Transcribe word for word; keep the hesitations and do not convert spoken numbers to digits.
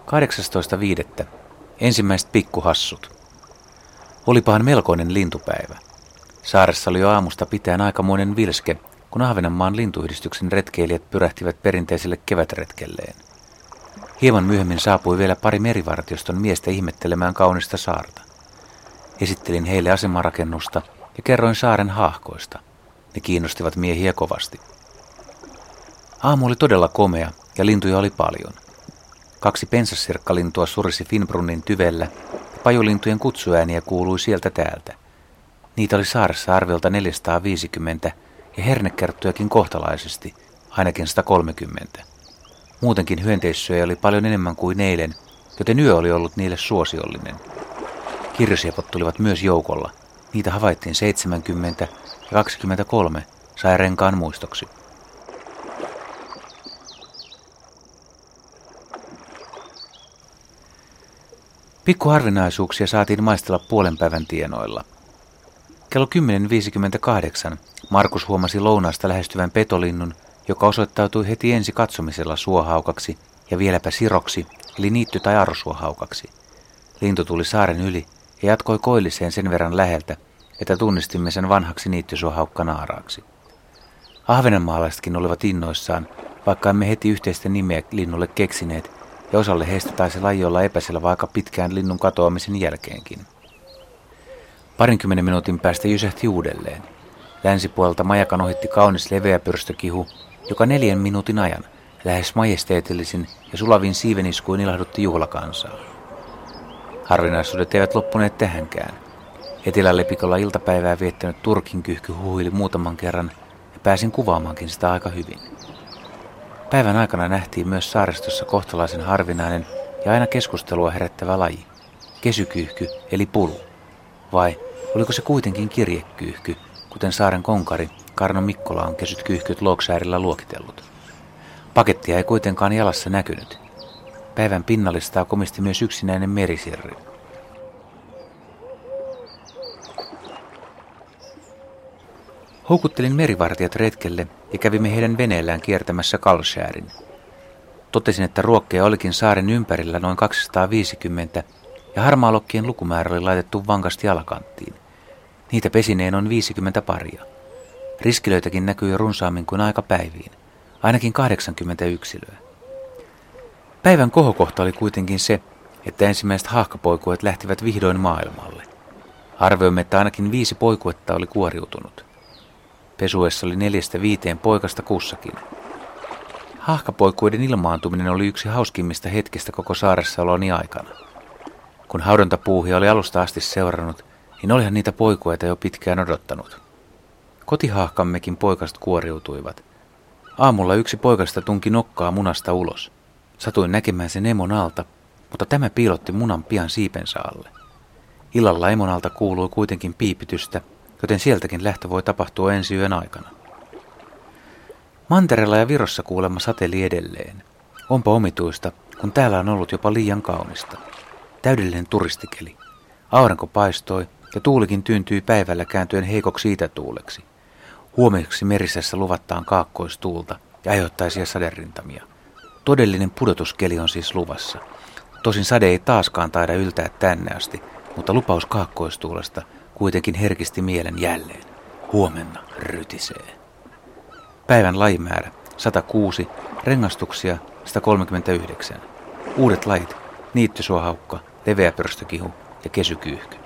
kahdeksastoista viidettä Ensimmäiset pikkuhassut. Olipahan melkoinen lintupäivä. Saaressa oli jo aamusta pitäen aikamoinen vilske, kun Ahvenanmaan lintuyhdistyksen retkeilijät pyrähtivät perinteiselle kevätretkelleen. Hieman myöhemmin saapui vielä pari merivartioston miestä ihmettelemään kaunista saarta. Esittelin heille asemarakennusta ja kerroin saaren haahkoista. Ne kiinnostivat miehiä kovasti. Aamu oli todella komea ja lintuja oli paljon. Kaksi pensassirkkalintua surisi Finnbrunnin tyvellä ja pajulintujen kutsuääniä kuului sieltä täältä. Niitä oli saaressa arviolta neljäsataaviisikymmentä ja hernekerttujakin kohtalaisesti, ainakin sata kolmekymmentä. Muutenkin hyönteissyöjä oli paljon enemmän kuin eilen, joten yö oli ollut niille suosiollinen. Kirjosiepot tulivat myös joukolla. Niitä havaittiin seitsemänkymmentä ja kaksikymmentäkolme sai renkaan muistoksi. Pikkuharvinaisuuksia saatiin maistella puolen päivän tienoilla. Kello kymmenen viisikymmentäkahdeksan Markus huomasi lounaasta lähestyvän petolinnun, joka osoittautui heti ensi katsomisella suohaukaksi ja vieläpä siroksi, eli niitty- tai arrosuohaukaksi. Lintu tuli saaren yli ja jatkoi koilliseen sen verran läheltä, että tunnistimme sen vanhaksi niittysuohaukkanaaraaksi. Ahvenanmaalaisetkin olivat innoissaan, vaikka emme heti yhteistä nimeä linnulle keksineet, ja osalle heistä taisi laji olla epäselvä aika pitkään linnun katoamisen jälkeenkin. Parinkymmenen minuutin päästä jysähti uudelleen. Länsipuolelta majakan ohitti kaunis leveäpyrstökihu, joka neljän minuutin ajan lähes majesteetillisin ja sulavin siiveniskuin ilahdutti juhlakansaa. Harvinaisuudet eivät loppuneet tähänkään. Etelälepikolla iltapäivää viettänyt turkinkyhky huhuili muutaman kerran ja pääsin kuvaamaankin sitä aika hyvin. Päivän aikana nähtiin myös saaristossa kohtalaisen harvinainen ja aina keskustelua herättävä laji, kesykyyhky eli pulu. Vai oliko se kuitenkin kirjekyyhky, kuten saaren konkari Karno Mikkola on kesytkyyhkyt Looksäärillä luokitellut. Pakettia ei kuitenkaan jalassa näkynyt. Päivän pinnallistaa komisti myös yksinäinen merisirri. Houkuttelin merivartijat retkelle ja kävimme heidän veneellään kiertämässä Kalskjärin. Totesin, että ruokkeja olikin saaren ympärillä noin kaksisataaviisikymmentä ja harmaalokkien lukumäärä oli laitettu vankasti alakanttiin. Niitä pesineen on viisikymmentä paria. Riskilöitäkin näkyi runsaammin kuin aikapäiviin, ainakin kahdeksankymmentä yksilöä. Päivän kohokohta oli kuitenkin se, että ensimmäiset haahkapoikuet lähtivät vihdoin maailmalle. Arvioimme, että ainakin viisi poikuetta oli kuoriutunut. Pesuessa oli neljästä viiteen poikasta kussakin. Haahkapoikuiden ilmaantuminen oli yksi hauskimmista hetkistä koko saaressaoloni aikana. Kun haudontapuuhia oli alusta asti seurannut, niin olihan niitä poikueita jo pitkään odottanut. Kotihaahkammekin poikast kuoriutuivat. Aamulla yksi poikasta tunki nokkaa munasta ulos. Satuin näkemään sen emon alta, mutta tämä piilotti munan pian siipensä alle. Illalla emon alta kuului kuitenkin piipitystä, joten sieltäkin lähtö voi tapahtua ensi yön aikana. Mantereella ja Virossa kuulemma sateli edelleen. Onpa omituista, kun täällä on ollut jopa liian kaunista. Täydellinen turistikeli. Aurinko paistoi ja tuulikin tyyntyi päivällä kääntyen heikoksi itätuuleksi. Huomeksi merisessä luvattaan kaakkoistuulta ja ajoittaisia saderintamia. Todellinen pudotuskeli on siis luvassa. Tosin sade ei taaskaan taida yltää tänne asti, mutta lupaus kaakkoistuulesta kuitenkin herkisti mielen jälleen. Huomenna rytisee. Päivän lajimäärä sata kuusi, rengastuksia sata kolmekymmentäyhdeksän. Uudet lajit, niittysuohaukka, leveäpörstökihu ja kesykyyhky.